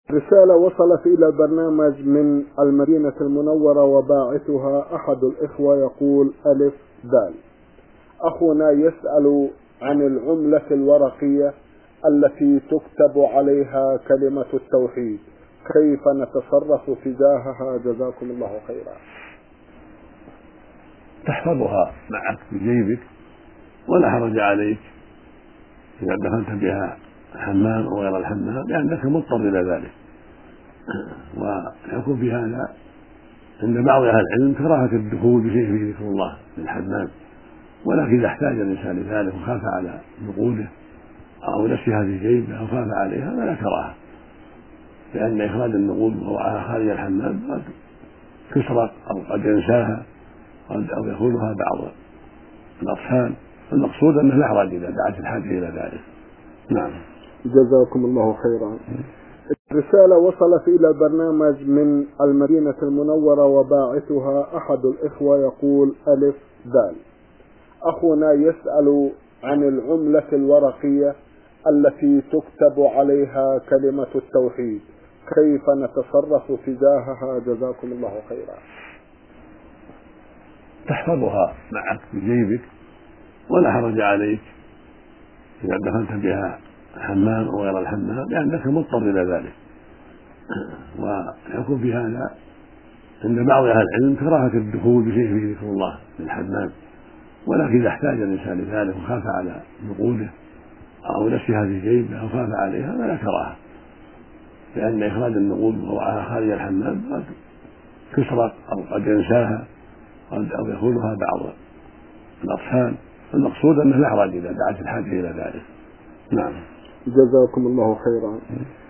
رسالة وصلت إلى البرنامج من المدينة المنورة وباعثها أحد الإخوة يقول: ألف دال. أخونا يسأل عن العملة الورقية التي تكتب عليها كلمة التوحيد، كيف نتصرف تجاهها؟ جزاكم الله خيرا. تحفظها معك في جيبك ولا حرج عليك إذا دخلت بها الحمام أو غير الحمام، لأنك مضطر إلى ذلك. ويكون في هذا عند بعض أهل العلم كراهة الدخول بشيء فيه ذكر الله في الحمام، ولكن إذا احتاج الإنسان لذلك وخاف على نقوده أو نفسها في جيبه أو خاف عليها فلا كراهة، لأن إخراج النقود ووضعها خارج الحمام قد تسرق أو قد ينساها أو يأخذها بعض الأطفال، المقصود أنه لا حرج إذا دعت الحاجة إلى ذلك. نعم. جزاكم الله خيرا. رسالة وصلت إلى البرنامج من المدينة المنورة وباعثها أحد الإخوة يقول: ألف دال. أخونا يسأل عن العملة الورقية التي تكتب عليها كلمة التوحيد، كيف نتصرف تجاهها؟ جزاكم الله خيرا. تحفظها معك في جيبك ولا حرج عليك إذا دخلت بها الحمام أو غير الحمام، لأنك مضطر إلى ذلك. ويكون في هذا عند بعض أهل العلم كراهة الدخول بشيء فيه ذكر الله في الحمام، ولكن إذا احتاج الإنسان لذلك وخاف على نقوده أو نفسها في جيبه أو خاف عليها فلا كراهة، لأن إخراج النقود ووضعها خارج الحمام قد تسرق أو قد ينساها أو يأخذها بعض الأطفال، المقصود أنه لا حرج إذا دعت الحاجة إلى ذلك. نعم. جزاكم الله خيرا.